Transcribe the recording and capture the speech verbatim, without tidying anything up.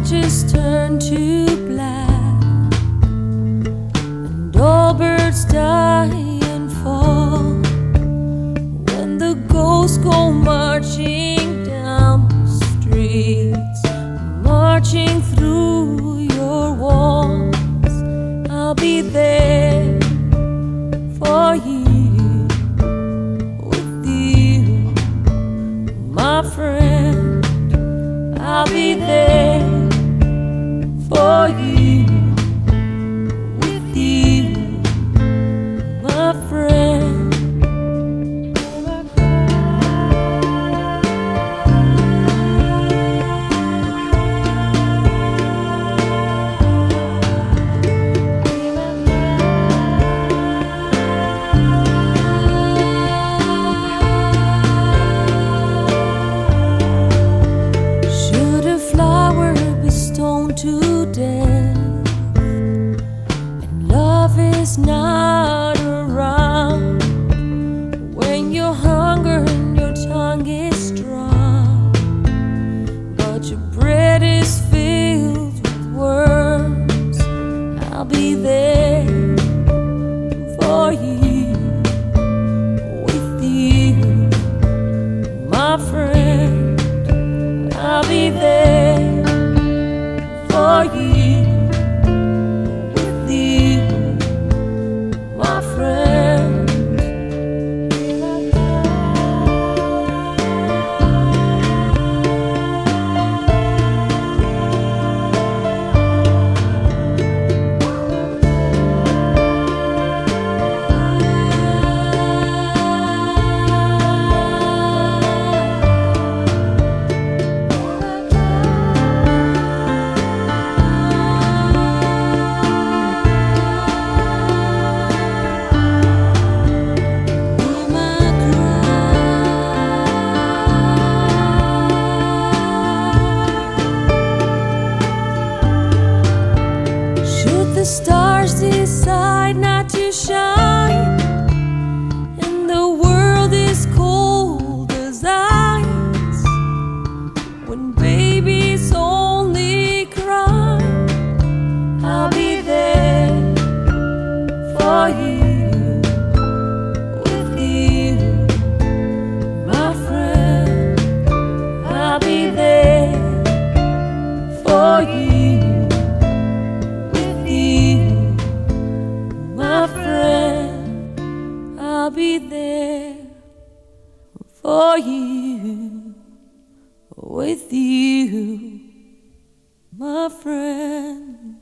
branches turn to black, and all birds die and fall when the ghosts go marching down the streets, marching through your walls. I'll be there for you, with you, my friend. I'll be there for you, with you, my friend. To death, and love is not around when your hunger and your tongue is strong, but your bread is filled with worms. I'll be there for you, with you, my friend. I'll be there for you, with you, my friend. The stars decide not to shine, and the world is cold as ice when babies only cry. I'll be there for you, with you, my friend. I'll be there for you, my friend. I'll be there for you, with you, my friend.